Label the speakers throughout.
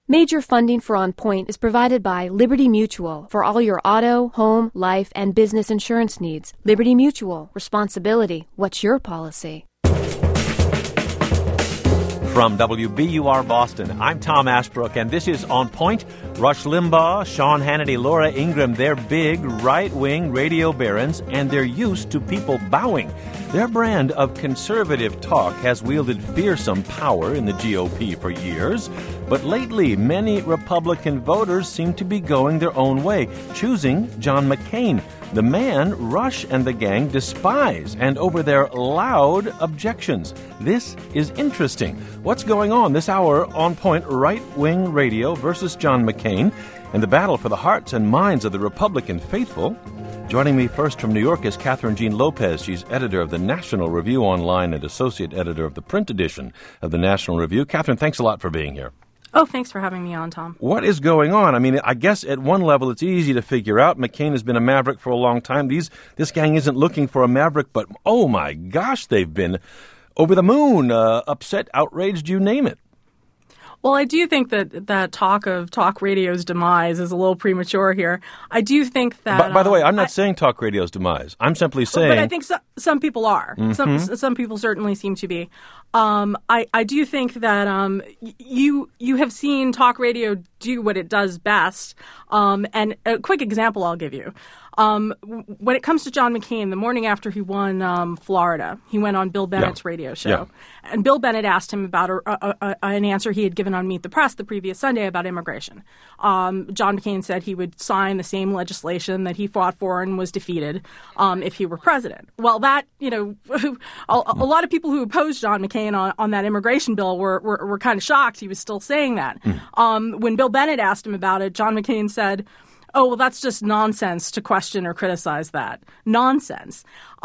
Speaker 1: Major funding for On Point is provided by Liberty Mutual for all your auto, home, life, and business insurance needs. Liberty Mutual. Responsibility. What's your policy?
Speaker 2: From WBUR Boston, I'm Tom Ashbrook, and this is On Point. Rush Limbaugh, Sean Hannity, Laura Ingraham, they're big right-wing radio barons, and they're used to people bowing. Their brand of conservative talk has wielded fearsome power in the GOP for years, but lately many Republican voters seem to be going their own way, choosing John McCain, the man Rush and the gang despise, and over their loud objections. This is interesting. What's going on this hour? On Point right-wing radio versus John McCain, and the battle for the hearts and minds of the Republican faithful. Joining me first from New York is Catherine Jean Lopez. She's editor of the National Review Online and associate editor of the print edition of the National Review. Catherine, thanks a lot for being here.
Speaker 3: Oh, thanks for having me on, Tom.
Speaker 2: What is going on? I mean, I guess at one level it's easy to figure out. McCain has been a maverick for a long time. This gang isn't looking for a maverick, but oh my gosh, they've been over the moon, upset, outraged, you name it.
Speaker 3: Well, I do think that talk of talk radio's demise is a little premature here. I do think that...
Speaker 2: By the way, I'm not saying talk radio's demise. I'm simply saying...
Speaker 3: But I think some people are. Mm-hmm. Some people certainly seem to be. I do think that you have seen talk radio do what it does best. And a quick example I'll give you. When it comes to John McCain, the morning after he won Florida, he went on Bill Bennett's radio show. Yeah. And Bill Bennett asked him about an answer he had given on Meet the Press the previous Sunday about immigration. John McCain said he would sign the same legislation that he fought for and was defeated if he were president. Well, that, a lot of people who opposed John McCain on that immigration bill were kind of shocked he was still saying that. When Bill Bennett asked him about it, John McCain said, "Oh, well, that's just nonsense to question or criticize that." Nonsense.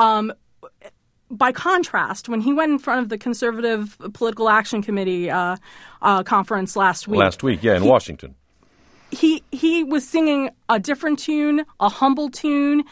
Speaker 3: By contrast, when he went in front of the Conservative Political Action Committee conference last week.
Speaker 2: In Washington.
Speaker 3: He was singing a different tune, a humble tune.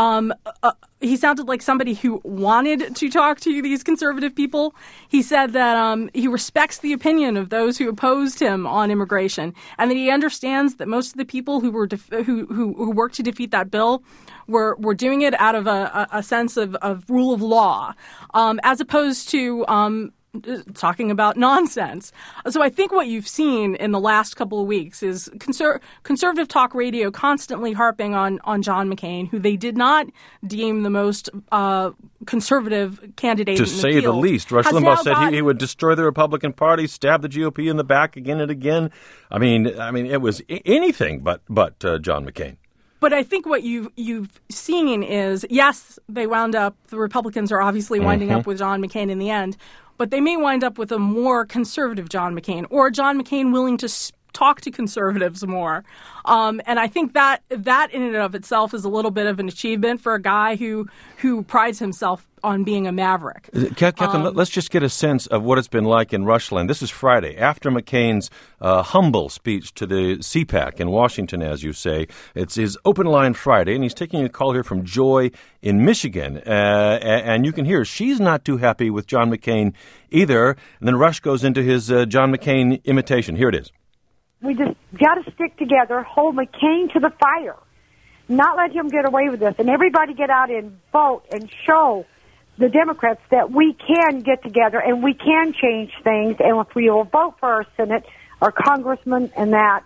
Speaker 3: He sounded like somebody who wanted to talk to these conservative people. He said that he respects the opinion of those who opposed him on immigration, and that he understands that most of the people who who worked to defeat that bill were doing it out of a sense of rule of law, as opposed to talking about nonsense. So I think what you've seen in the last couple of weeks is conservative talk radio constantly harping on John McCain, who they did not deem the most conservative candidate in the field. To say the least.
Speaker 2: Rush Limbaugh said he would destroy the Republican Party, stab the GOP in the back again and again. I mean, it was anything but John McCain.
Speaker 3: But I think what you've seen is, yes, the Republicans are obviously winding up with John McCain in the end, but they may wind up with a more conservative John McCain, or John McCain willing to talk to conservatives more. And I think that in and of itself is a little bit of an achievement for a guy who prides himself on being a maverick.
Speaker 2: Catherine, let's just get a sense of what it's been like in Rushland. This is Friday, after McCain's humble speech to the CPAC in Washington, as you say. It's his Open Line Friday, and he's taking a call here from Joy in Michigan. And you can hear she's not too happy with John McCain either. And then Rush goes into his John McCain imitation. Here it is.
Speaker 4: We just got to stick together, hold McCain to the fire, not let him get away with this, and everybody get out and vote and show the Democrats that we can get together and we can change things, and if we will vote for our Senate, our congressman, and that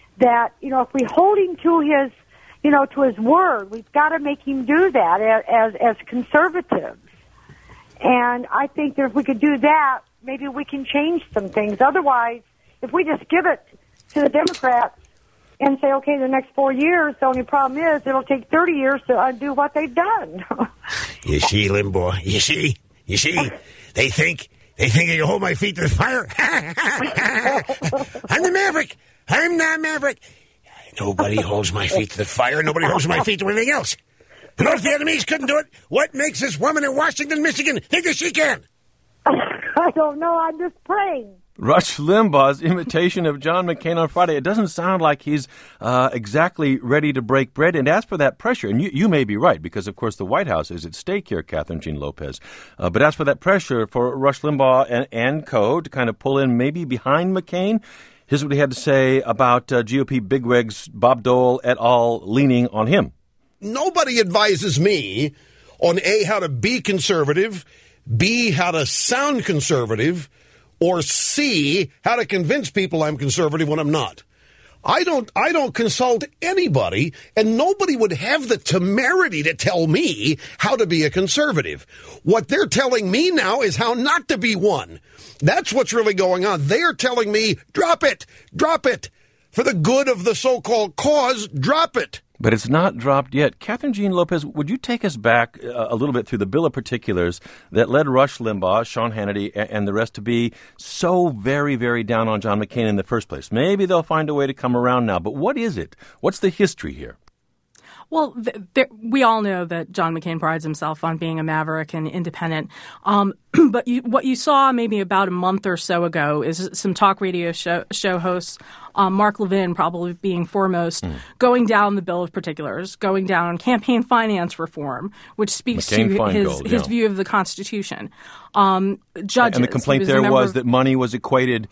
Speaker 4: if we hold him to his word, we've got to make him do that as conservatives. And I think that if we could do that, maybe we can change some things. Otherwise, if we just give it to the Democrats and say, okay, the next 4 years, the only problem is it'll take 30 years to undo what they've done.
Speaker 5: You see, Limbaugh, you see, they think you hold my feet to the fire. I'm the maverick. I'm not maverick. Nobody holds my feet to the fire. Nobody holds my feet to anything else. And if the enemies couldn't do it, what makes this woman in Washington, Michigan think that she can?
Speaker 4: I don't know. I'm just praying.
Speaker 2: Rush Limbaugh's imitation of John McCain on Friday. It doesn't sound like he's exactly ready to break bread. And as for that pressure, and you may be right, because, of course, the White House is at stake here, Catherine Jean Lopez. But as for that pressure for Rush Limbaugh and co. to kind of pull in maybe behind McCain, Here's what he had to say about GOP bigwigs Bob Dole et al. Leaning on him.
Speaker 6: Nobody advises me on A, how to be conservative, B, how to sound conservative, or C, how to convince people I'm conservative when I'm not. I don't consult anybody, and nobody would have the temerity to tell me how to be a conservative. What they're telling me now is how not to be one. That's what's really going on. They're telling me, drop it. For the good of the so-called cause, drop it.
Speaker 2: But it's not dropped yet. Catherine Jean Lopez, would you take us back a little bit through the bill of particulars that led Rush Limbaugh, Sean Hannity, and the rest to be so very, very down on John McCain in the first place? Maybe they'll find a way to come around now, but what is it? What's the history here?
Speaker 3: Well, we all know that John McCain prides himself on being a maverick and independent. But what you saw maybe about a month or so ago is some talk radio show hosts, Mark Levin probably being foremost, going down the bill of particulars, going down on campaign finance reform, which speaks
Speaker 2: McCain
Speaker 3: to his view of the Constitution. Judges.
Speaker 2: And the complaint there was that money was equated,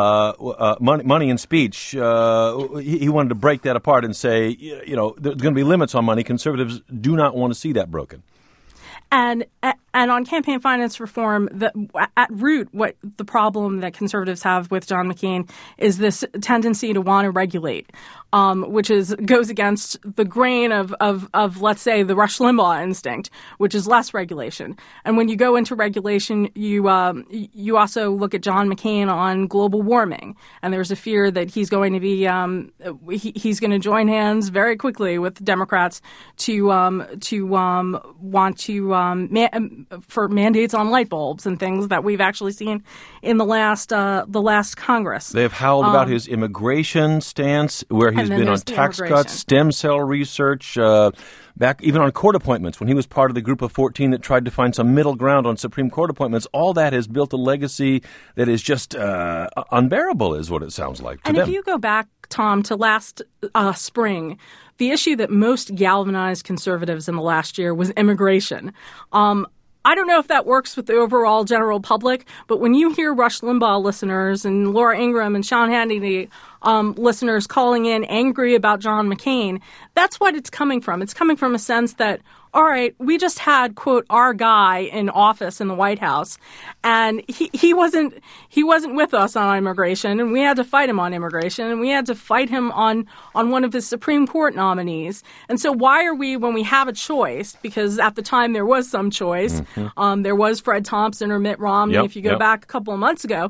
Speaker 2: money and speech. He wanted to break that apart and say, there's going to be limits on money. Conservatives do not want to see that broken.
Speaker 3: And on campaign finance reform, at root, what the problem that conservatives have with John McCain is this tendency to want to regulate, which goes against the grain of let's say the Rush Limbaugh instinct, which is less regulation. And when you go into regulation, you also look at John McCain on global warming, and there's a fear that he's going to be he's going to join hands very quickly with Democrats to want to for mandates on light bulbs and things that we've actually seen in the last Congress.
Speaker 2: They have howled about his immigration stance, where he's been on tax cuts, stem cell research, back even on court appointments when he was part of the group of 14 that tried to find some middle ground on Supreme Court appointments. All that has built a legacy that is just unbearable, is what it sounds like to them.
Speaker 3: And if you go back, Tom, to last spring, the issue that most galvanized conservatives in the last year was immigration. I don't know if that works with the overall general public, but when you hear Rush Limbaugh listeners and Laura Ingraham and Sean Hannity listeners calling in angry about John McCain, that's what it's coming from. It's coming from a sense that, all right, we just had, quote, our guy in office in the White House, and he wasn't with us on immigration, and we had to fight him on immigration, and we had to fight him on one of his Supreme Court nominees. And so why are we, when we have a choice, because at the time there was some choice, there was Fred Thompson or Mitt Romney, if you go back a couple of months ago,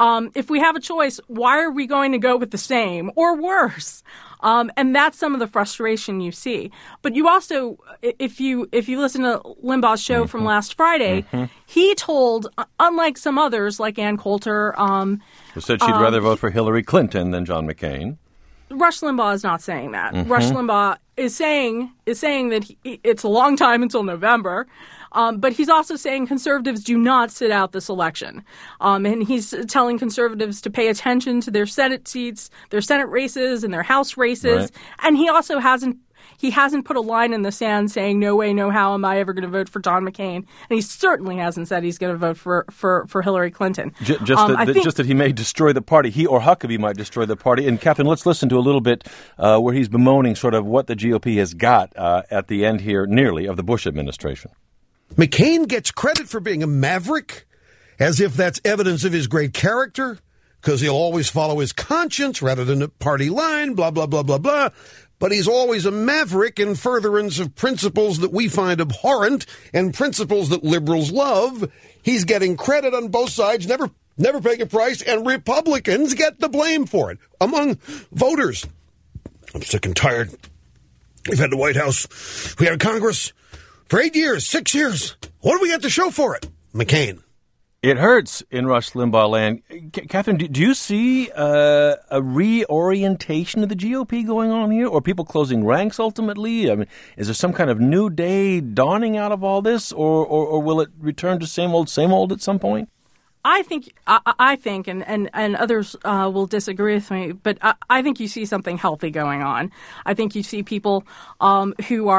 Speaker 3: if we have a choice, why are we going to go with the same or worse? And that's some of the frustration you see. But you also, if you listen to Limbaugh's show from last Friday, he told, unlike some others like Ann Coulter,
Speaker 2: who said she'd rather vote for Hillary Clinton than John McCain.
Speaker 3: Rush Limbaugh is not saying that. Rush Limbaugh is saying that it's a long time until November. But he's also saying conservatives do not sit out this election. And he's telling conservatives to pay attention to their Senate seats, their Senate races, and their House races. Right. And he also hasn't put a line in the sand saying, no way, no how am I ever going to vote for John McCain. And he certainly hasn't said he's going to vote for Hillary Clinton.
Speaker 2: Just that he may destroy the party. He or Huckabee might destroy the party. And, Catherine, let's listen to a little bit where he's bemoaning sort of what the GOP has got at the end here, nearly, of the Bush administration.
Speaker 6: McCain gets credit for being a maverick, as if that's evidence of his great character, because he'll always follow his conscience rather than a party line, blah, blah, blah, blah, blah. But he's always a maverick in furtherance of principles that we find abhorrent and principles that liberals love. He's getting credit on both sides, never paying a price, and Republicans get the blame for it among voters. I'm sick and tired. We've had the White House. We had Congress. For 8 years, 6 years. What do we have to show for it? McCain.
Speaker 2: It hurts in Rush Limbaugh land. Catherine, do you see a reorientation of the GOP going on here, or people closing ranks ultimately? I mean, is there some kind of new day dawning out of all this, or will it return to same old at some point?
Speaker 3: I think, and others will disagree with me, but I think you see something healthy going on. I think you see people who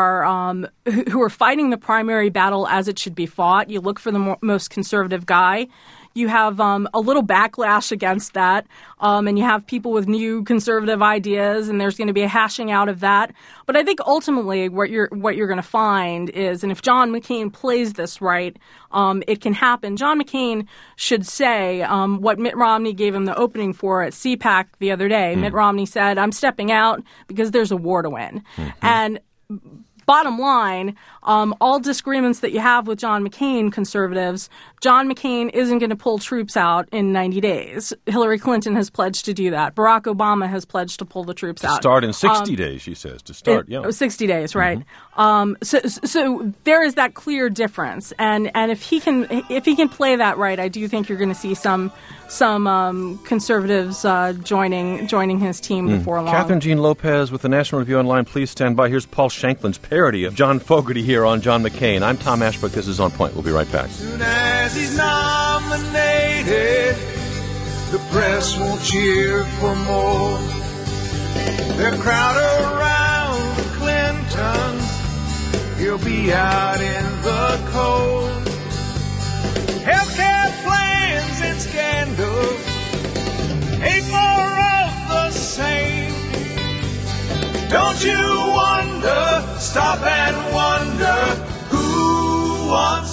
Speaker 3: are fighting the primary battle as it should be fought. You look for the most conservative guy. you have a little backlash against that, and you have people with new conservative ideas, and there's going to be a hashing out of that. But I think ultimately what you're going to find is, and if John McCain plays this right, it can happen. John McCain should say what Mitt Romney gave him the opening for at CPAC the other day. Mitt Romney said, "I'm stepping out because there's a war to win." And bottom line, all disagreements that you have with John McCain conservatives, John McCain isn't going to pull troops out in 90 days. Hillary Clinton has pledged to do that. Barack Obama has pledged to pull the troops out.
Speaker 2: To start in 60 days, she says. To start,
Speaker 3: 60 days, right. So there is that clear difference. And if he can play that right, I do think you're going to see some conservatives joining his team before long.
Speaker 2: Catherine Jean Lopez with the National Review Online. Please stand by. Here's Paul Shanklin's parody of John Fogerty here on John McCain. I'm Tom Ashbrook. This is On Point. We'll be right back.
Speaker 7: Soon as he's nominated, the press won't cheer for more. They'll crowd around Clinton. He'll be out in the cold. Healthcare plans and scandals ain't more of the same. Don't you wonder, stop and wonder, who wants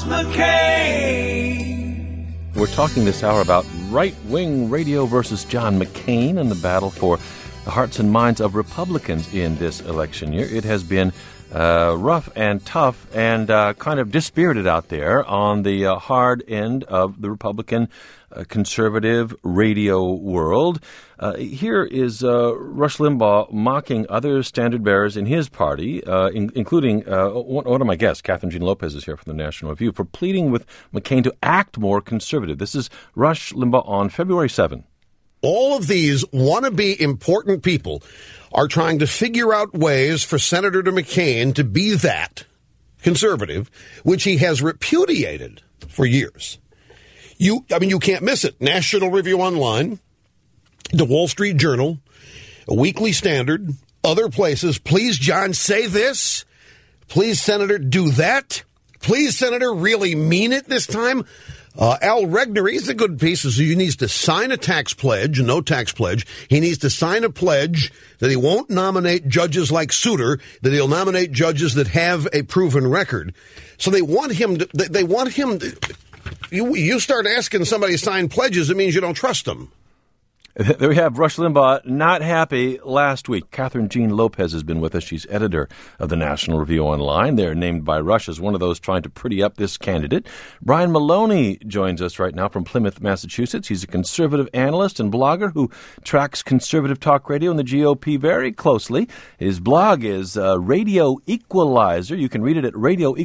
Speaker 7: McCain?
Speaker 2: We're talking this hour about right-wing radio versus John McCain and the battle for the hearts and minds of Republicans in this election year. It has been rough and tough and kind of dispirited out there on the hard end of the Republican conservative radio world. Here is Rush Limbaugh mocking other standard bearers in his party, including one of my guests, Catherine Jean Lopez, is here from the National Review, for pleading with McCain to act more conservative. This is Rush Limbaugh on February 7.
Speaker 6: All of these wannabe important people are trying to figure out ways for Senator McCain to be that conservative, which he has repudiated for years. You can't miss it. National Review Online, the Wall Street Journal, a Weekly Standard, other places. Please, John, say this. Please, Senator, do that. Please, Senator, really mean it this time. Al Regner, he's a good piece. So he needs to sign a tax pledge, no tax pledge. He needs to sign a pledge that he won't nominate judges like Souter, that he'll nominate judges that have a proven record. So they want him to, you start asking somebody to sign pledges, it means you don't trust them.
Speaker 2: There we have Rush Limbaugh, not happy last week. Catherine Jean Lopez has been with us. She's editor of the National Review Online. They're named by Rush as one of those trying to pretty up this candidate. Brian Maloney joins us right now from Plymouth, Massachusetts. He's a conservative analyst and blogger who tracks conservative talk radio and the GOP very closely. His blog is Radio Equalizer. You can read it at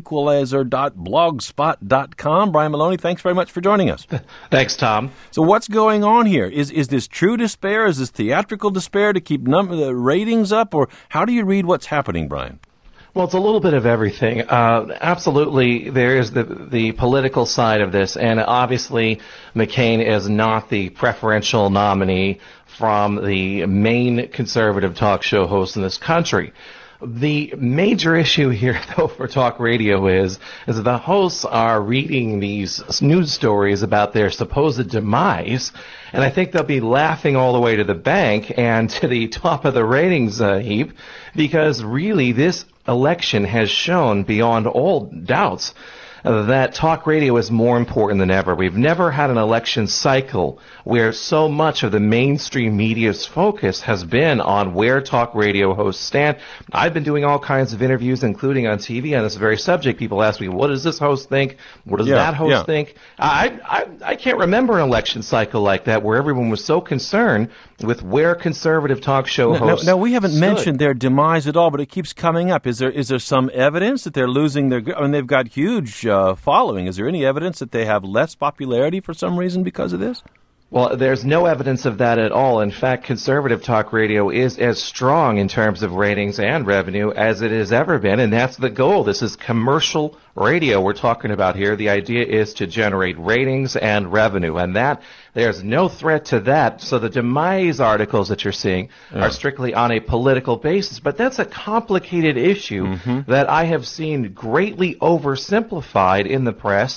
Speaker 2: radioequalizer.blogspot.com. Brian Maloney, thanks very much for joining us.
Speaker 8: Thanks, Tom.
Speaker 2: So what's going on here? Is this true despair? Is this theatrical despair to keep the ratings up? Or how do you read what's happening, Brian?
Speaker 8: Well, it's a little bit of everything. Absolutely, there is the political side of this, and obviously McCain is not the preferential nominee from the main conservative talk show host in this country. The major issue here, though, for talk radio is that the hosts are reading these news stories about their supposed demise, and I think they'll be laughing all the way to the bank and to the top of the ratings heap, because really this election has shown beyond all doubts that talk radio is more important than ever. We've never had an election cycle where so much of the mainstream media's focus has been on where talk radio hosts stand. I've been doing all kinds of interviews, including on TV, on this very subject. People ask me, what does this host think? What does that host think? I can't remember an election cycle like that where everyone was so concerned with where conservative talk show hosts
Speaker 2: Now, we haven't
Speaker 8: stood.
Speaker 2: mentioned their demise at all, but it keeps coming up. Is there some evidence that they're losing their... I mean, they've got huge following. Is there any evidence that they have less popularity for some reason because of this?
Speaker 8: Well, there's no evidence of that at all. In fact, conservative talk radio is as strong in terms of ratings and revenue as it has ever been, and that's the goal. This is commercial radio we're talking about here. The idea is to generate ratings and revenue, and that there's no threat to that. So the demise articles that you're seeing are strictly on a political basis, but that's a complicated issue that I have seen greatly oversimplified in the press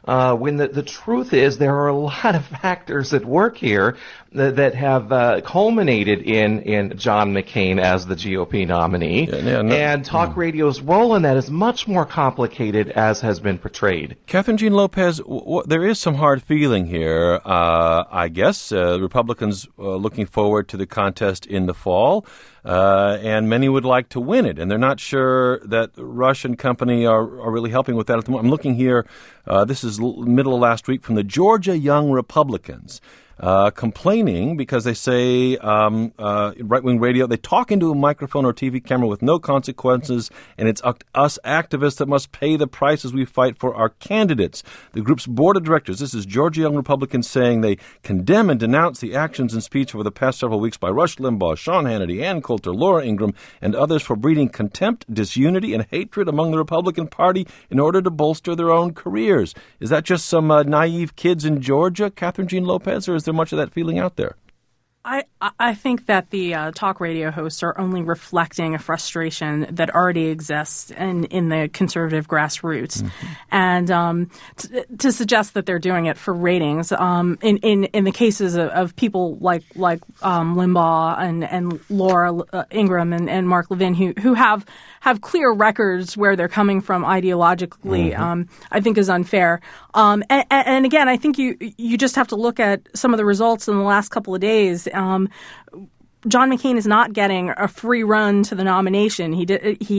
Speaker 8: when the truth is there are a lot of factors at work here that have culminated in John McCain as the GOP nominee. And talk radio's role in that is much more complicated as has been portrayed.
Speaker 2: Catherine Jean Lopez, there is some hard feeling here, I guess. Republicans looking forward to the contest in the fall, and many would like to win it, and they're not sure that Rush and company are really helping with that at the moment. I'm looking here, this is middle of last week, from the Georgia Young Republicans. Complaining because they say right-wing radio, they talk into a microphone or TV camera with no consequences, and it's us activists that must pay the price as we fight for our candidates. The group's board of directors, this is Georgia Young Republicans, saying they condemn and denounce the actions and speech over the past several weeks by Rush Limbaugh, Sean Hannity, Ann Coulter, Laura Ingraham, and others for breeding contempt, disunity, and hatred among the Republican Party in order to bolster their own careers. Is that just some naive kids in Georgia, Catherine Jean Lopez, or is there much of that feeling out there?
Speaker 3: I think that the talk radio hosts are only reflecting a frustration that already exists in the conservative grassroots, and to suggest that they're doing it for ratings, in the cases of people like Limbaugh and Laura Ingraham and Mark Levin, who have clear records where they're coming from ideologically, I think is unfair. And again, I think you just have to look at some of the results in the last couple of days. John McCain is not getting a free run to the nomination. He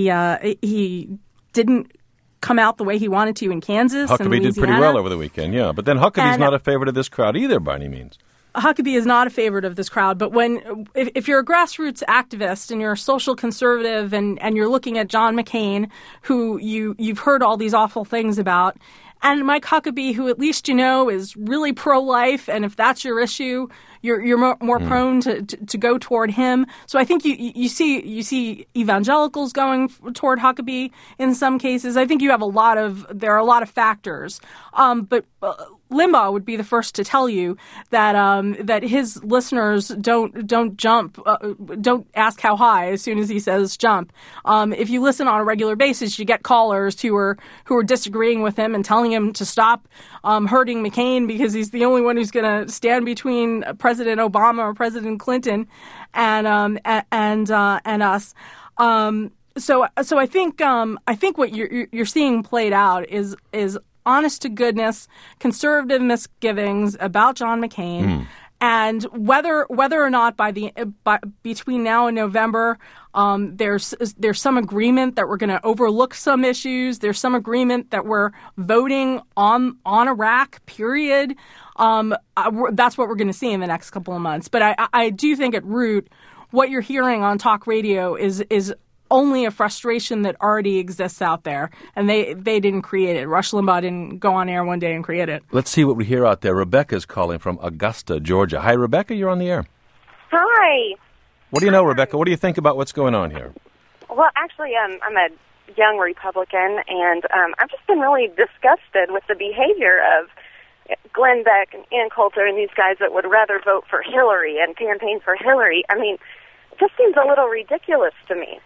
Speaker 3: didn't come out the way he wanted to in Kansas.
Speaker 2: Huckabee did pretty well over the weekend, yeah. But then Huckabee's not a favorite of this crowd either, by any means.
Speaker 3: Huckabee is not a favorite of this crowd, but if you're a grassroots activist and you're a social conservative and you're looking at John McCain, who you've heard all these awful things about, and Mike Huckabee, who at least you know is really pro-life, and if that's your issue, you're more prone to go toward him. So I think you see evangelicals going toward Huckabee in some cases. I think there are a lot of factors, but Limbaugh would be the first to tell you that his listeners don't jump, don't ask how high as soon as he says jump. If you listen on a regular basis, you get callers who are disagreeing with him and telling him to stop hurting McCain because he's the only one who's going to stand between President Obama or President Clinton and us. So I think what you're seeing played out is honest to goodness conservative misgivings about John McCain, and whether or not between now and November there's some agreement that we're going to overlook some issues. There's some agreement that we're voting on Iraq. Period. That's what we're going to see in the next couple of months. But I do think at root, what you're hearing on talk radio is only a frustration that already exists out there, and they didn't create it. Rush Limbaugh didn't go on air one day and create it.
Speaker 2: Let's see what we hear out there. Rebecca's calling from Augusta, Georgia. Hi, Rebecca. You're on the air.
Speaker 9: Hi.
Speaker 2: What do you know, Rebecca? What do you think about what's going on here?
Speaker 9: Well, actually, I'm a young Republican, and I've just been really disgusted with the behavior of Glenn Beck and Ann Coulter and these guys that would rather vote for Hillary and campaign for Hillary. I mean, it just seems a little ridiculous to me.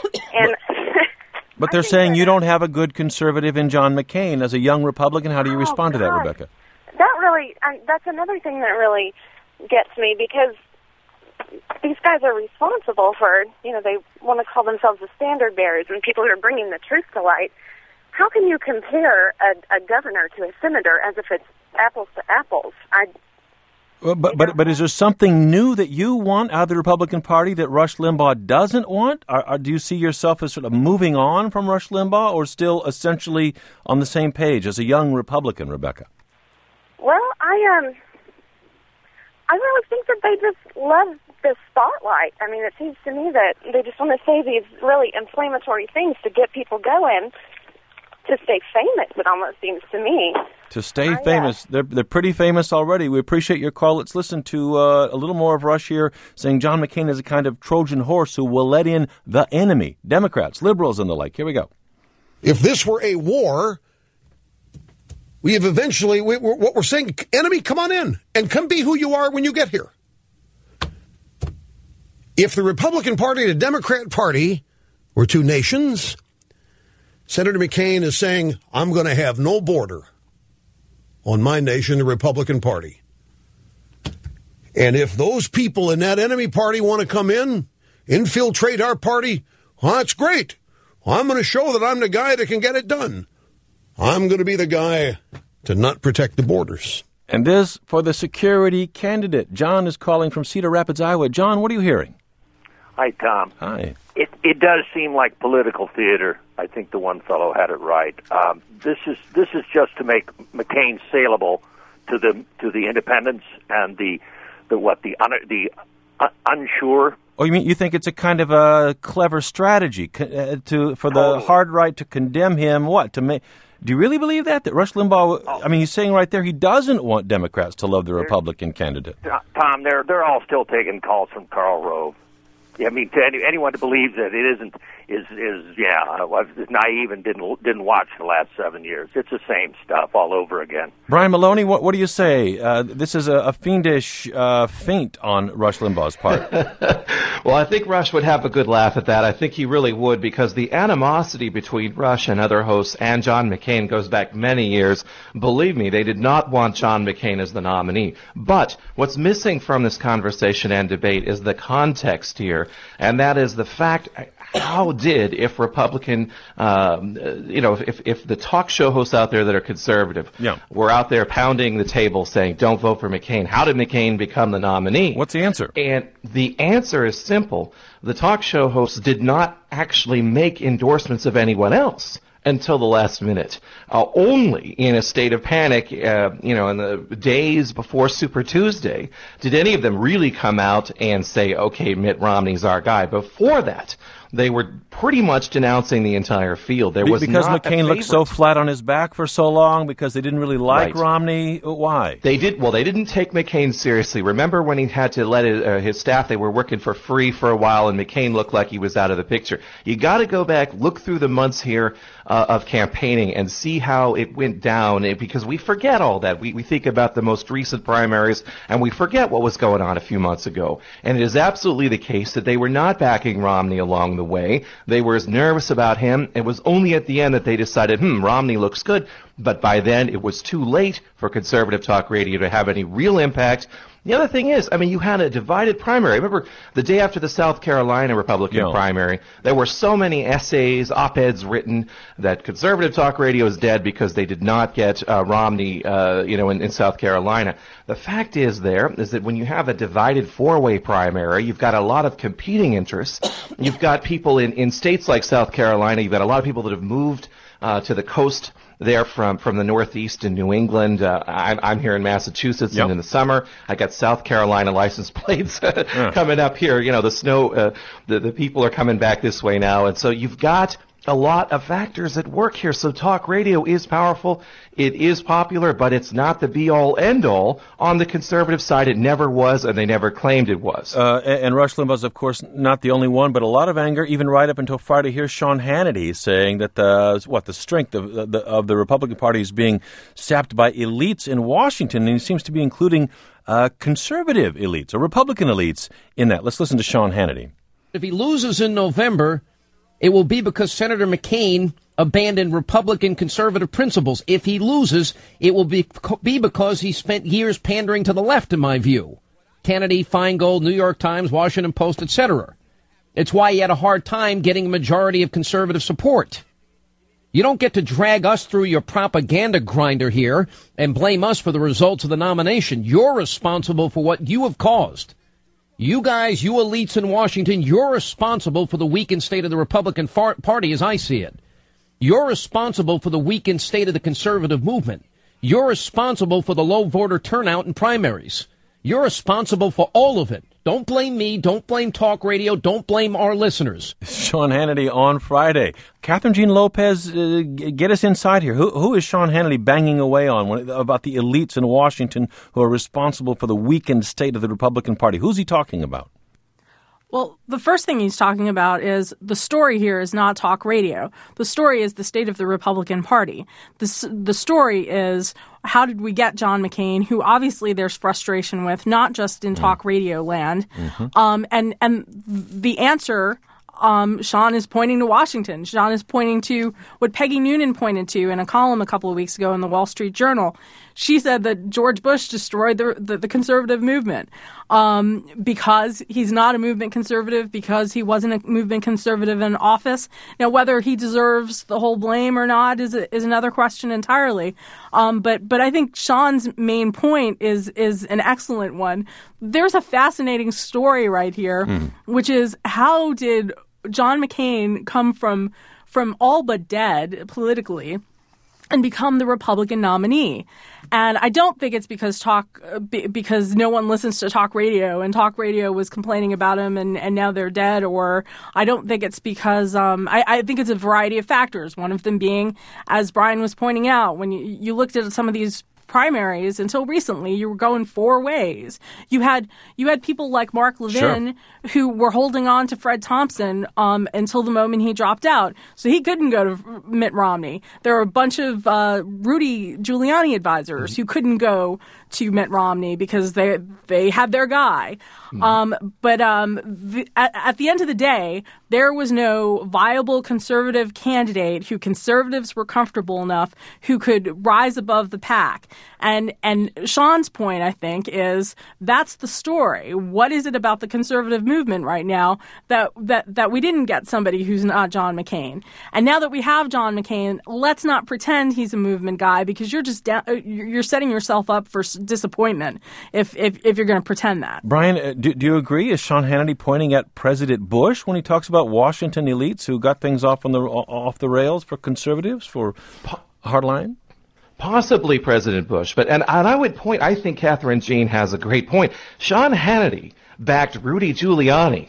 Speaker 2: But they're saying you don't have a good conservative in John McCain as a young Republican. How do you respond to that, Rebecca?
Speaker 9: That really, that's another thing that really gets me, because these guys are responsible for, they want to call themselves the standard bearers and people who are bringing the truth to light. How can you compare a governor to a senator as if it's apples to apples?
Speaker 2: But is there something new that you want out of the Republican Party that Rush Limbaugh doesn't want? Do you see yourself as sort of moving on from Rush Limbaugh, or still essentially on the same page as a young Republican, Rebecca?
Speaker 9: Well, I really think that they just love the spotlight. I mean, it seems to me that they just want to say these really inflammatory things to get people going, to stay famous, it almost seems to me.
Speaker 2: To stay famous. They're pretty famous already. We appreciate your call. Let's listen to a little more of Rush here, saying John McCain is a kind of Trojan horse who will let in the enemy, Democrats, liberals, and the like. Here we go.
Speaker 6: If this were a war, we have eventually, what we're saying, enemy, come on in and come be who you are when you get here. If the Republican Party and the Democrat Party were two nations, Senator McCain is saying, I'm going to have no border. on my nation, the Republican Party. And if those people in that enemy party want to come in, infiltrate our party, well, that's great. I'm going to show that I'm the guy that can get it done. I'm going to be the guy to not protect the borders.
Speaker 2: And this for the security candidate. John is calling from Cedar Rapids, Iowa. John, what are you hearing?
Speaker 10: Hi, Tom.
Speaker 2: Hi.
Speaker 10: It does seem like political theater. I think the one fellow had it right. This is just to make McCain saleable to the independents and the unsure.
Speaker 2: Oh, you think it's a kind of a clever strategy for the hard right to condemn him? What to make? Do you really believe that Rush Limbaugh? I mean, he's saying right there he doesn't want Democrats to love the Republican candidate.
Speaker 10: Tom, they're all still taking calls from Karl Rove. I mean, to anyone that believes that it isn't is naive and didn't watch the last 7 years. It's the same stuff all over again.
Speaker 2: Brian Maloney, what do you say? This is a fiendish feint on Rush Limbaugh's part.
Speaker 8: Well, I think Rush would have a good laugh at that. I think he really would, because the animosity between Rush and other hosts and John McCain goes back many years. Believe me, they did not want John McCain as the nominee. But what's missing from this conversation and debate is the context here, and that is the fact, if Republican, if the talk show hosts out there that are conservative were out there pounding the table saying, don't vote for McCain, how did McCain become the nominee?
Speaker 2: What's the answer?
Speaker 8: And the answer is simple. The talk show hosts did not actually make endorsements of anyone else until the last minute. Only in a state of panic, in the days before Super Tuesday, did any of them really come out and say, okay, Mitt Romney's our guy. Before that, they were pretty much denouncing the entire field. There was
Speaker 2: because
Speaker 8: not
Speaker 2: McCain looked so flat on his back for so long, because they didn't really like Romney. Why?
Speaker 8: They didn't take McCain seriously. Remember when he had to let his staff, they were working for free for a while, and McCain looked like he was out of the picture. You got to go back, look through the months here of campaigning and see how it went down, because we forget all that. We think about the most recent primaries, and we forget what was going on a few months ago. And it is absolutely the case that they were not backing Romney along the way. They were as nervous about him. It was only at the end that they decided, Romney looks good. But by then, it was too late for conservative talk radio to have any real impact. The other thing is, you had a divided primary. Remember, the day after the South Carolina Republican primary, there were so many essays, op-eds written that conservative talk radio is dead because they did not get Romney, in South Carolina. The fact is that when you have a divided four-way primary, you've got a lot of competing interests. You've got people in states like South Carolina. You've got a lot of people that have moved to the coast there from the Northeast in New England. I'm here in Massachusetts, and in the summer I got South Carolina license plates coming up here. The snow, the people are coming back this way now, and so you've got a lot of factors at work here. So talk radio is powerful. It is popular, but it's not the be-all, end-all. On the conservative side, it never was, and they never claimed it was.
Speaker 2: And Rush Limbaugh's, of course, not the only one, but a lot of anger, even right up until Friday. Here's Sean Hannity saying that the strength of the Republican Party is being sapped by elites in Washington, and he seems to be including conservative elites or Republican elites in that. Let's listen to Sean Hannity.
Speaker 11: If he loses in November, it will be because Senator McCain abandoned Republican conservative principles. If he loses, it will be because he spent years pandering to the left, in my view. Kennedy, Feingold, New York Times, Washington Post, etc. It's why he had a hard time getting a majority of conservative support. You don't get to drag us through your propaganda grinder here and blame us for the results of the nomination. You're responsible for what you have caused. You guys, you elites in Washington, you're responsible for the weakened state of the Republican Party as I see it. You're responsible for the weakened state of the conservative movement. You're responsible for the low voter turnout in primaries. You're responsible for all of it. Don't blame me. Don't blame talk radio. Don't blame our listeners.
Speaker 2: Sean Hannity on Friday. Catherine Jean Lopez, get us inside here. Who is Sean Hannity banging away on about the elites in Washington who are responsible for the weakened state of the Republican Party? Who's he talking about?
Speaker 3: Well, the first thing he's talking about is the story here is not talk radio. The story is the state of the Republican Party. The story is how did we get John McCain, who obviously there's frustration with, not just in talk radio land. Mm-hmm. And the answer Sean is pointing to Washington. Sean is pointing to what Peggy Noonan pointed to in a column a couple of weeks ago in the Wall Street Journal. She said that George Bush destroyed the conservative movement because he's not a movement conservative, because he wasn't a movement conservative in office. Now, whether he deserves the whole blame or not is another question entirely. But I think Sean's main point is an excellent one. There's a fascinating story right here, which is how did John McCain come from all but dead politically and become the Republican nominee? And I don't think it's because no one listens to talk radio and talk radio was complaining about him and now they're dead, or I don't think it's because I think it's a variety of factors. One of them being, as Brian was pointing out, when you looked at some of these primaries until recently, you were going four ways. You had people like Mark Levin who were holding on to Fred Thompson until the moment he dropped out, so he couldn't go to Mitt Romney. There were a bunch of Rudy Giuliani advisors who couldn't go to Mitt Romney because they had their guy. But at the end of the day, there was no viable conservative candidate who conservatives were comfortable enough who could rise above the pack. And Sean's point, I think, is that's the story. What is it about the conservative movement right now that we didn't get somebody who's not John McCain? And now that we have John McCain, let's not pretend he's a movement guy, because you're setting yourself up for disappointment if you're going to pretend that.
Speaker 2: Brian, do you agree? Is Sean Hannity pointing at President Bush when he talks about Washington elites who got things off the rails for conservatives, for hardline?
Speaker 8: Possibly President Bush, and I would point, I think Catherine Jean has a great point. Sean Hannity backed Rudy Giuliani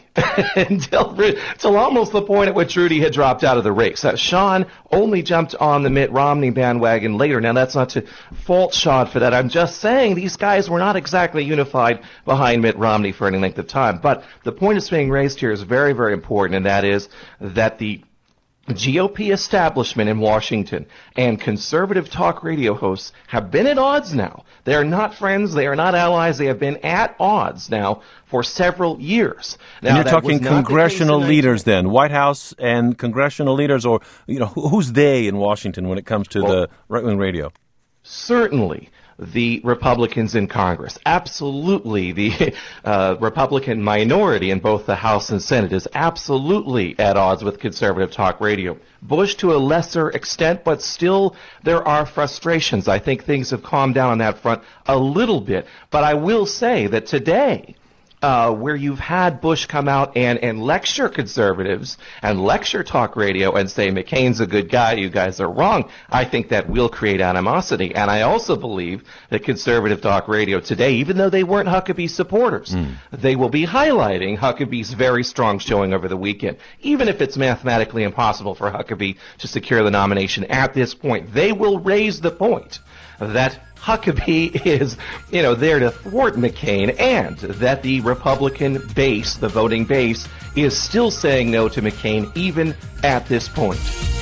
Speaker 8: until almost the point at which Rudy had dropped out of the race. Sean only jumped on the Mitt Romney bandwagon later. Now, that's not to fault Sean for that. I'm just saying these guys were not exactly unified behind Mitt Romney for any length of time. But the point that's being raised here is very, very important, and that is that the GOP establishment in Washington and conservative talk radio hosts have been at odds now. They are not friends. They are not allies. They have been at odds now for several years. Now,
Speaker 2: and you're talking congressional leaders then, White House and congressional leaders, or who's they in Washington when it comes to the right-wing radio?
Speaker 8: Certainly the Republicans in Congress. Absolutely, the Republican minority in both the House and Senate is absolutely at odds with conservative talk radio. Bush to a lesser extent, but still there are frustrations. I think things have calmed down on that front a little bit. But I will say that today, where you've had Bush come out and lecture conservatives and lecture talk radio and say McCain's a good guy, you guys are wrong, I think that will create animosity. And I also believe that conservative talk radio today, even though they weren't Huckabee supporters, they will be highlighting Huckabee's very strong showing over the weekend. Even if it's mathematically impossible for Huckabee to secure the nomination at this point, they will raise the point that Huckabee is, there to thwart McCain, and that the Republican base, the voting base, is still saying no to McCain even at this point.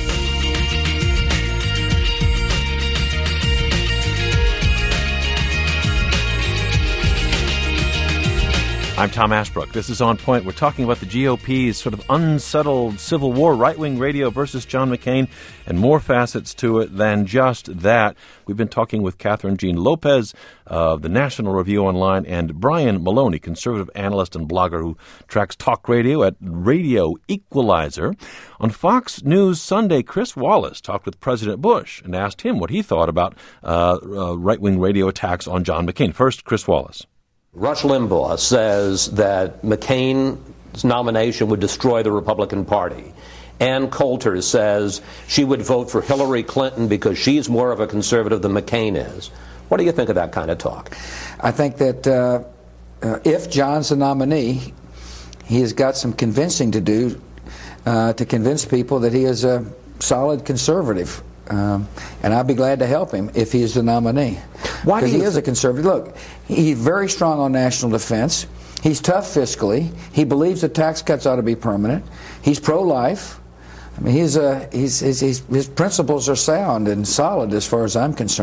Speaker 2: I'm Tom Ashbrook. This is On Point. We're talking about the GOP's sort of unsettled civil war, right-wing radio versus John McCain, and more facets to it than just that. We've been talking with Catherine Jean Lopez of the National Review Online, and Brian Maloney, conservative analyst and blogger who tracks talk radio at Radio Equalizer. On Fox News Sunday, Chris Wallace talked with President Bush and asked him what he thought about right-wing radio attacks on John McCain. First, Chris Wallace.
Speaker 12: Rush Limbaugh says that McCain's nomination would destroy the Republican Party. Ann Coulter says she would vote for Hillary Clinton because she's more of a conservative than McCain is. What do you think of that kind of talk?
Speaker 13: I think that if John's the nominee, he has got some convincing to do to convince people that he is a solid conservative. And I'd be glad to help him if he is the nominee. Why? Because he is a conservative. Look, he's very strong on national defense. He's tough fiscally. He believes that tax cuts ought to be permanent. He's pro-life. I mean, his principles are sound and solid as far as I'm concerned.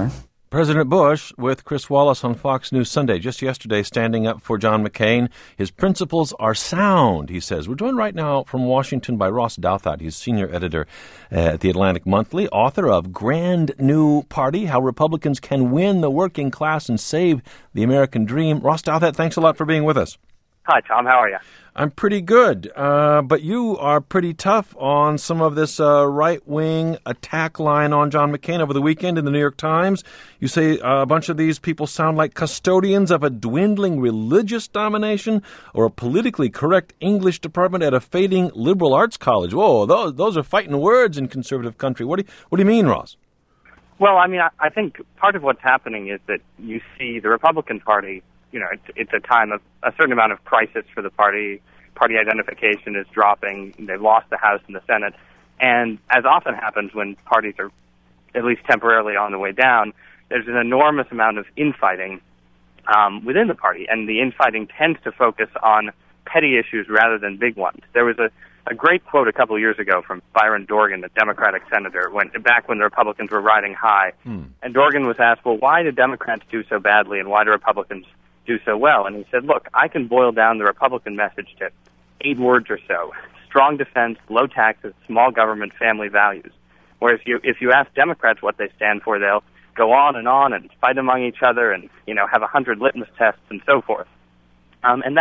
Speaker 2: President Bush with Chris Wallace on Fox News Sunday. Just yesterday, standing up for John McCain. His principles are sound, he says. We're joined right now from Washington by Ross Douthat. He's senior editor at the Atlantic Monthly, author of Grand New Party, How Republicans Can Win the Working Class and Save the American Dream. Ross Douthat, thanks a lot for being with us.
Speaker 14: Hi, Tom. How are you?
Speaker 2: I'm pretty good, but you are pretty tough on some of this right-wing attack line on John McCain over the weekend in the New York Times. You say a bunch of these people sound like custodians of a dwindling religious domination or a politically correct English department at a fading liberal arts college. Whoa, those are fighting words in conservative country. What do you mean, Ross?
Speaker 14: Well, I mean, I think part of what's happening is that you see the Republican Party. You know, it's a time of a certain amount of crisis for the party. Party identification is dropping. They've lost the House and the Senate. And as often happens when parties are at least temporarily on the way down, there's an enormous amount of infighting within the party. And the infighting tends to focus on petty issues rather than big ones. There was a great quote a couple of years ago from Byron Dorgan, the Democratic senator, back when the Republicans were riding high. And Dorgan was asked, well, why do Democrats do so badly and why do Republicans do so well? And he said, look, I can boil down the Republican message to 8 words or so: strong defense, low taxes, small government, family values. Whereas if you ask Democrats what they stand for, they'll go on and fight among each other and, you know, have 100 litmus tests and so forth. And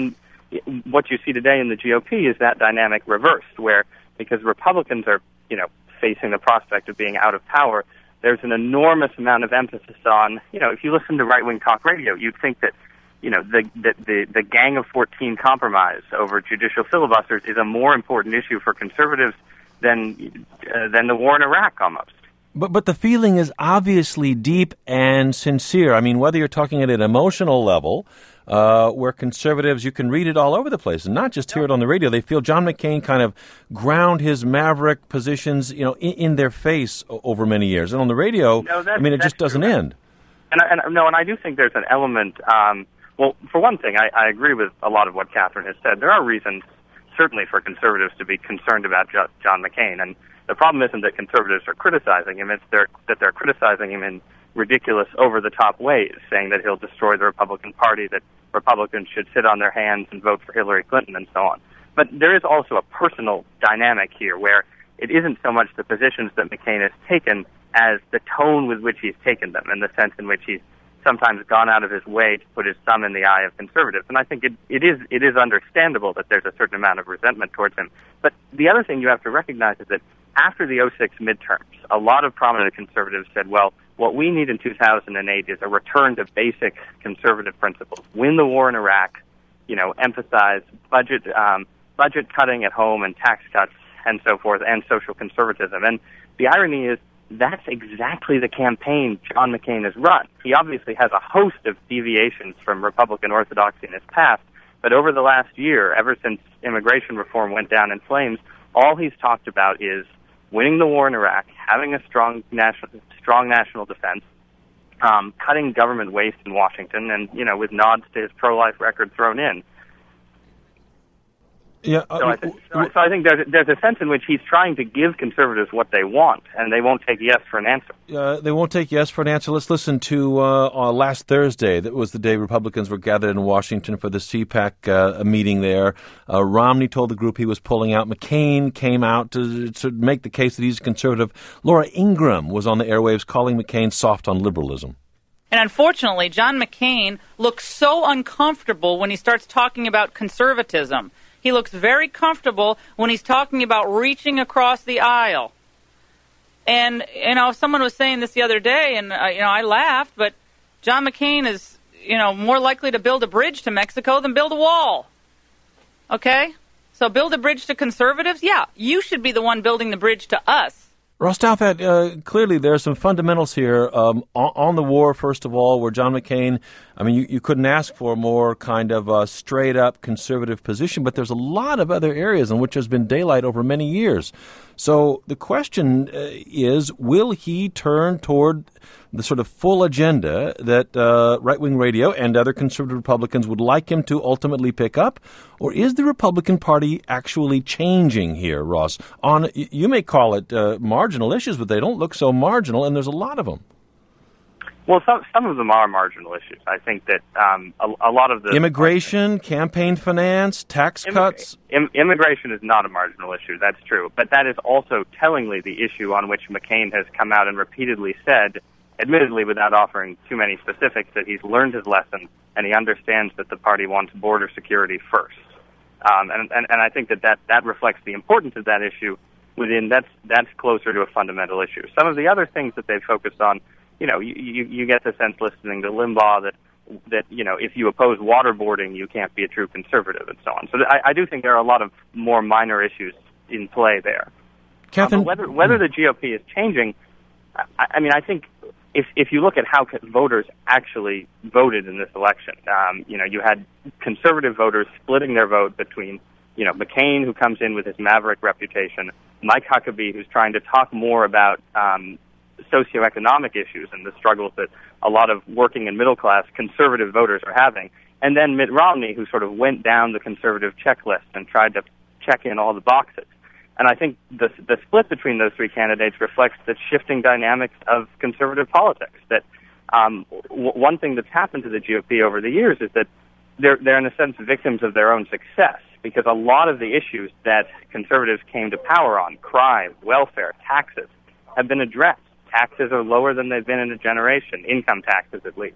Speaker 14: what you see today in the GOP is that dynamic reversed, where because Republicans are, you know, facing the prospect of being out of power, there's an enormous amount of emphasis on, you know, if you listen to right-wing talk radio, you'd think that, you know, the Gang of 14 compromise over judicial filibusters is a more important issue for conservatives than the war in Iraq almost.
Speaker 2: But the feeling is obviously deep and sincere. I mean, whether you're talking at an emotional level, where conservatives, you can read it all over the place and not just hear it on the radio. They feel John McCain kind of ground his maverick positions, you know, in their face over many years. And on the radio, I mean, it just doesn't end.
Speaker 14: And I do think there's an element, well, for one thing, I agree with a lot of what Catherine has said. There are reasons, certainly, for conservatives to be concerned about John McCain. And the problem isn't that conservatives are criticizing him, it's that they're criticizing him in ridiculous, over-the-top ways, saying that he'll destroy the Republican Party, that Republicans should sit on their hands and vote for Hillary Clinton, and so on. But there is also a personal dynamic here where it isn't so much the positions that McCain has taken as the tone with which he's taken them, and the sense in which he's sometimes gone out of his way to put his thumb in the eye of conservatives. And I think it is understandable that there's a certain amount of resentment towards him. But the other thing you have to recognize is that after the 2006 midterms, a lot of prominent conservatives said, well, what we need in 2008 is a return to basic conservative principles. Win the war in Iraq, you know, emphasize budget cutting at home and tax cuts and so forth, and social conservatism. And the irony is that's exactly the campaign John McCain has run. He obviously has a host of deviations from Republican orthodoxy in his past, but over the last year, ever since immigration reform went down in flames, all he's talked about is winning the war in Iraq, having a strong national defense, cutting government waste in Washington, and, you know, with nods to his pro-life record thrown in.
Speaker 2: Yeah.
Speaker 14: So I think there's a sense in which he's trying to give conservatives what they want, and they won't take yes for an answer.
Speaker 2: They won't take yes for an answer. Let's listen to last Thursday. That was the day Republicans were gathered in Washington for the CPAC meeting there. Romney told the group he was pulling out. McCain came out to make the case that he's conservative. Laura Ingraham was on the airwaves calling McCain soft on liberalism.
Speaker 15: And unfortunately, John McCain looks so uncomfortable when he starts talking about conservatism. He looks very comfortable when he's talking about reaching across the aisle. And, you know, someone was saying this the other day, and, you know, I laughed, but John McCain is, you know, more likely to build a bridge to Mexico than build a wall. Okay? So build a bridge to conservatives? Yeah, you should be the one building the bridge to us.
Speaker 2: Ross Douthat, clearly there are some fundamentals here on the war, first of all, where John McCain, I mean, you couldn't ask for a more kind of straight-up conservative position, but there's a lot of other areas in which there's been daylight over many years. So the question is, will he turn toward the sort of full agenda that right-wing radio and other conservative Republicans would like him to ultimately pick up? Or is the Republican Party actually changing here, Ross? You may call it marginal issues, but they don't look so marginal, and there's a lot of them.
Speaker 14: Well, some of them are marginal issues. I think that a lot of the
Speaker 2: immigration, campaign finance, tax cuts.
Speaker 14: Immigration is not a marginal issue. That's true, but that is also tellingly the issue on which McCain has come out and repeatedly said, admittedly without offering too many specifics, that he's learned his lesson and he understands that the party wants border security first. And I think that reflects the importance of that issue. That's closer to a fundamental issue. Some of the other things that they've focused on. You get the sense listening to Limbaugh that if you oppose waterboarding, you can't be a true conservative and so on. So I do think there are a lot of more minor issues in play there.
Speaker 2: Catherine,
Speaker 14: whether the GOP is changing, I think if you look at how voters actually voted in this election, you had conservative voters splitting their vote between McCain, who comes in with his maverick reputation, Mike Huckabee, who's trying to talk more about socioeconomic issues and the struggles that a lot of working and middle-class conservative voters are having, and then Mitt Romney, who sort of went down the conservative checklist and tried to check in all the boxes. And I think the split between those three candidates reflects the shifting dynamics of conservative politics. That one thing that's happened to the GOP over the years is that they're in a sense victims of their own success, because a lot of the issues that conservatives came to power on, crime, welfare, taxes, have been addressed. Taxes are lower than they've been in a generation, income taxes at least.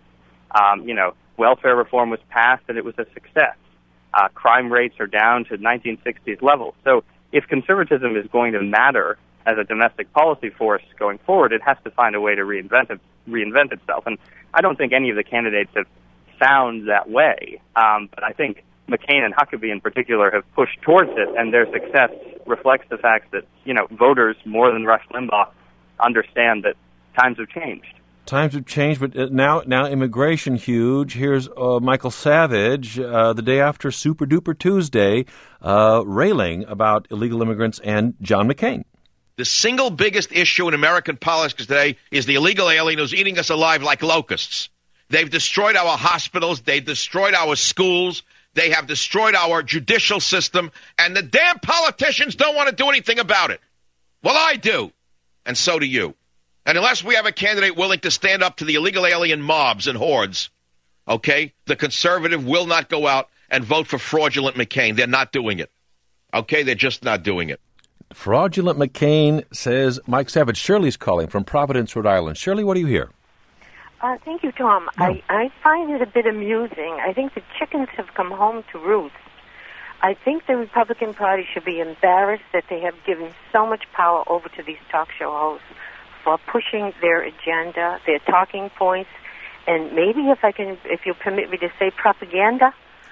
Speaker 14: Welfare reform was passed and it was a success. Crime rates are down to 1960s levels. So if conservatism is going to matter as a domestic policy force going forward, it has to find a way to reinvent itself. And I don't think any of the candidates have found that way. But I think McCain and Huckabee in particular have pushed towards it, and their success reflects the fact that, voters, more than Rush Limbaugh, understand that times have changed.
Speaker 2: Times have changed, but now immigration huge. Here's Michael Savage the day after Super Duper Tuesday railing about illegal immigrants and John McCain.
Speaker 16: The single biggest issue in American politics today is the illegal alien who's eating us alive like locusts. They've destroyed our hospitals. They've destroyed our schools. They have destroyed our judicial system. And the damn politicians don't want to do anything about it. Well, I do. And so do you. And unless we have a candidate willing to stand up to the illegal alien mobs and hordes, okay, the conservative will not go out and vote for fraudulent McCain. They're not doing it. Okay, they're just not doing it.
Speaker 2: Fraudulent McCain, says Mike Savage. Shirley's calling from Providence, Rhode Island. Shirley, what do you hear?
Speaker 17: Thank you, Tom. No. I find it a bit amusing. I think the chickens have come home to roost. I think the Republican Party should be embarrassed that they have given so much power over to these talk show hosts for pushing their agenda, their talking points, and maybe if you permit me to say, propaganda.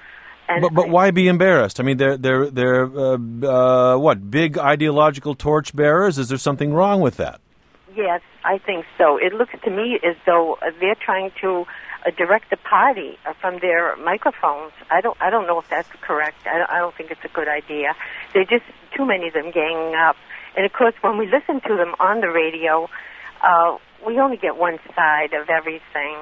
Speaker 2: But why be embarrassed? I mean, they're what, big ideological torchbearers? Is there something wrong with that?
Speaker 17: Yes, I think so. It looks to me as though they're trying to direct the party from their microphones. I don't know if that's correct. I don't think it's a good idea. There are just too many of them ganging up. And of course, when we listen to them on the radio, we only get one side of everything.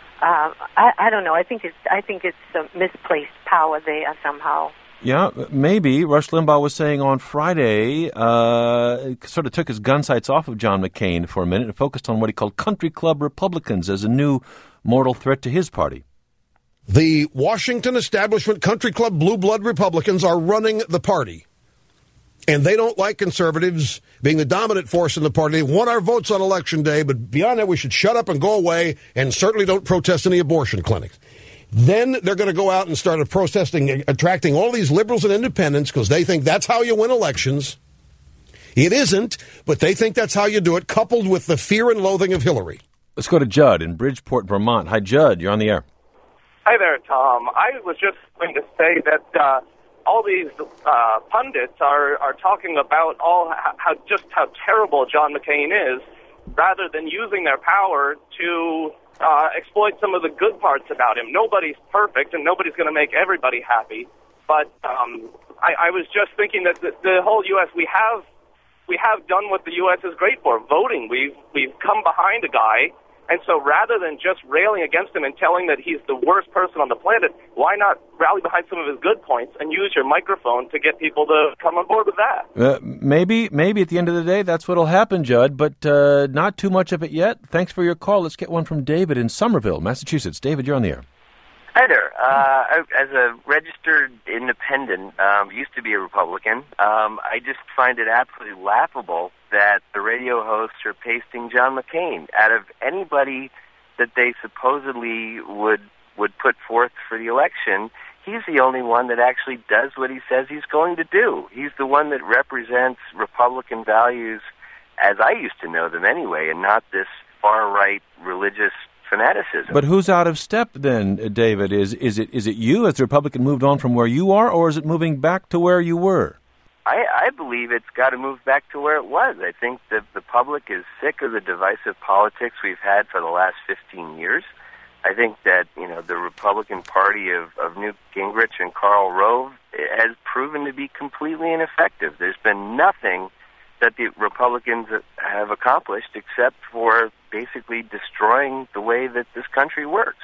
Speaker 17: I don't know. I think it's misplaced power there somehow.
Speaker 2: Yeah, maybe. Rush Limbaugh was saying on Friday, sort of took his gun sights off of John McCain for a minute and focused on what he called country club Republicans as a new mortal threat to his party.
Speaker 6: The Washington establishment country club blue blood Republicans are running the party. And they don't like conservatives being the dominant force in the party. They want our votes on Election Day, but beyond that, we should shut up and go away, and certainly don't protest any abortion clinics. Then they're going to go out and start protesting, attracting all these liberals and independents because they think that's how you win elections. It isn't, but they think that's how you do it, coupled with the fear and loathing of Hillary.
Speaker 2: Let's go to Judd in Bridgeport, Vermont. Hi, Judd. You're on the air.
Speaker 18: Hi there, Tom. I was just going to say that all these pundits are talking about how terrible John McCain is, rather than using their power to exploit some of the good parts about him. Nobody's perfect, and nobody's going to make everybody happy. But I was just thinking that the whole U.S. we have done what the U.S. is great for, voting. We've come behind a guy, And so rather than just railing against him and telling that he's the worst person on the planet, why not rally behind some of his good points and use your microphone to get people to come on board with that?
Speaker 2: Maybe at the end of the day, that's what'll happen, Judd, but not too much of it yet. Thanks for your call. Let's get one from David in Somerville, Massachusetts. David, you're on the air.
Speaker 19: Hi there. As a registered independent, used to be a Republican, I just find it absolutely laughable that the radio hosts are pasting John McCain. Out of anybody that they supposedly would put forth for the election, he's the only one that actually does what he says he's going to do. He's the one that represents Republican values as I used to know them anyway, and not this far-right religious fanaticism.
Speaker 2: But who's out of step then, David? Is it you? Has the Republican moved on from where you are, or is it moving back to where you were?
Speaker 19: I believe it's got to move back to where it was. I think that the public is sick of the divisive politics we've had for the last 15 years. I think that, the Republican Party of Newt Gingrich and Karl Rove has proven to be completely ineffective. There's been nothing that the Republicans have accomplished except for basically destroying the way that this country works.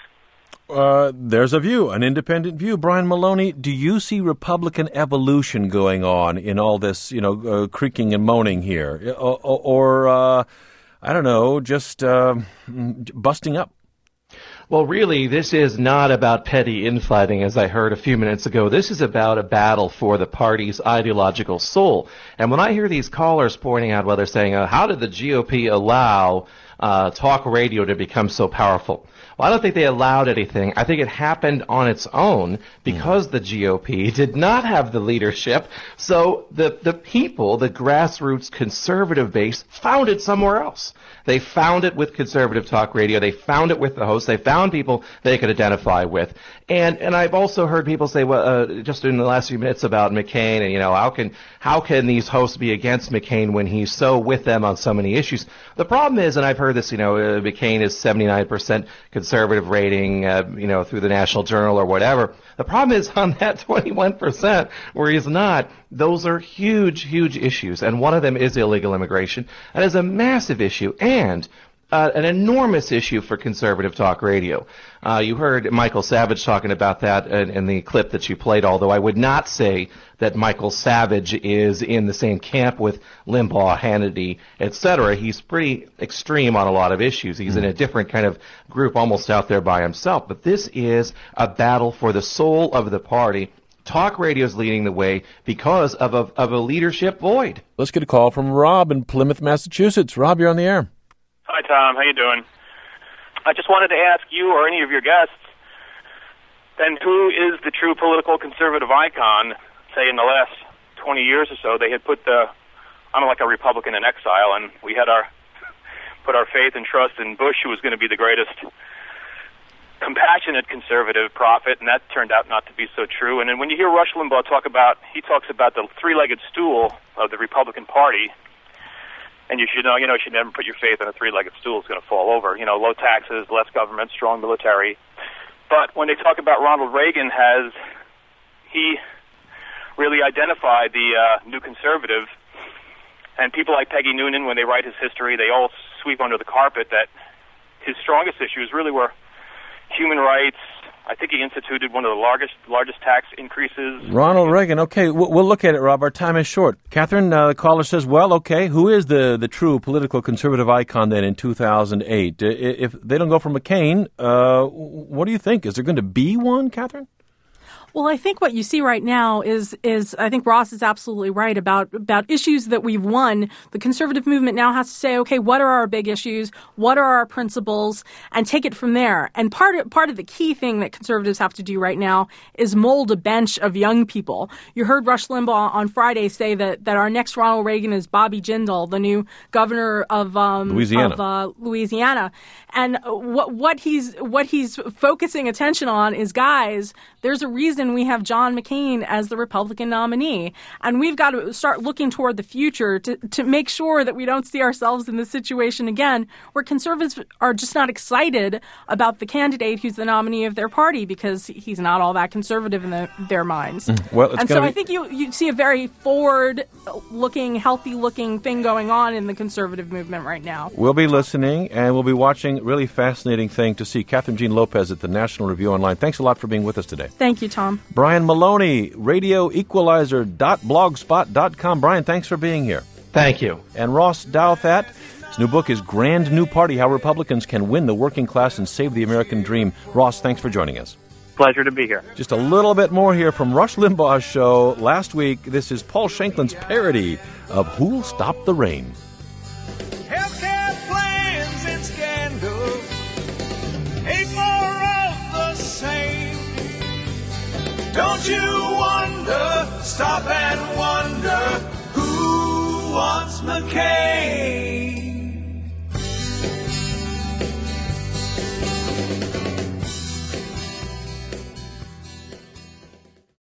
Speaker 2: There's a view, an independent view. Brian Maloney, do you see Republican evolution going on in all this, creaking and moaning here? Or I don't know, just busting up?
Speaker 8: Well, really, this is not about petty infighting, as I heard a few minutes ago. This is about a battle for the party's ideological soul. And when I hear these callers pointing out, they're saying, how did the GOP allow talk radio to become so powerful? Well, I don't think they allowed anything. I think it happened on its own because the GOP did not have the leadership. So the people, the grassroots conservative base, found it somewhere else. They found it with conservative talk radio. They found it with the hosts. They found people they could identify with. And I've also heard people say, just in the last few minutes about McCain, and how can these hosts be against McCain when he's so with them on so many issues? The problem is, and I've heard this, McCain is 79% conservative rating, through the National Journal or whatever. The problem is on that 21% where he's not, those are huge, huge issues. And one of them is illegal immigration. That is a massive issue and an enormous issue for conservative talk radio. You heard Michael Savage talking about that in the clip that you played, although I would not say that Michael Savage is in the same camp with Limbaugh, Hannity, etc. He's pretty extreme on a lot of issues. He's in a different kind of group, almost out there by himself. But this is a battle for the soul of the party. Talk radio is leading the way because of a leadership void.
Speaker 2: Let's get a call from Rob in Plymouth, Massachusetts. Rob, you're on the air.
Speaker 20: Hi, Tom. How you doing? I just wanted to ask you or any of your guests, then who is the true political conservative icon? Say in the last 20 years or so, they had put I'm like a Republican in exile, and we had put our faith and trust in Bush, who was going to be the greatest compassionate conservative prophet, and that turned out not to be so true. And then when you hear Rush Limbaugh he talks about the three-legged stool of the Republican Party. And you should know, you should never put your faith on a three-legged stool. It's going to fall over. Low taxes, less government, strong military. But when they talk about Ronald Reagan, he really identified the new conservative? And people like Peggy Noonan, when they write his history, they all sweep under the carpet that his strongest issues really were human rights. I think he instituted one of the largest tax increases.
Speaker 2: Ronald Reagan. Okay, we'll look at it, Rob. Our time is short. Catherine, the caller says, well, okay, who is the true political conservative icon then in 2008? If they don't go for McCain, what do you think? Is there going to be one, Catherine?
Speaker 3: Well, I think what you see right now is I think Ross is absolutely right about issues that we've won. The conservative movement now has to say, okay, what are our big issues? What are our principles? And take it from there. And part of the key thing that conservatives have to do right now is mold a bench of young people. You heard Rush Limbaugh on Friday say that our next Ronald Reagan is Bobby Jindal, the new governor of Louisiana. And what he's focusing attention on is, guys, there's a reason reason we have John McCain as the Republican nominee. And we've got to start looking toward the future to make sure that we don't see ourselves in this situation again where conservatives are just not excited about the candidate who's the nominee of their party because he's not all that conservative in their minds.
Speaker 2: Well,
Speaker 3: and so I think you see a very forward-looking, healthy-looking thing going on in the conservative movement right now.
Speaker 2: We'll be listening, and we'll be watching. Really fascinating thing to see. Catherine Jean Lopez at the National Review Online. Thanks a lot for being with us today.
Speaker 3: Thank you, Tom.
Speaker 2: Brian Maloney, radioequalizer.blogspot.com. Brian, thanks for being here.
Speaker 8: Thank you.
Speaker 2: And Ross Douthat, his new book is Grand New Party, How Republicans Can Win the Working Class and Save the American Dream. Ross, thanks for joining us.
Speaker 14: Pleasure to be here.
Speaker 2: Just a little bit more here from Rush Limbaugh's show last week. This is Paul Shanklin's parody of Who'll Stop the Rain.
Speaker 7: Healthcare plans and scandals ain't more of the same. Don't you wonder, stop and wonder, who wants McCain?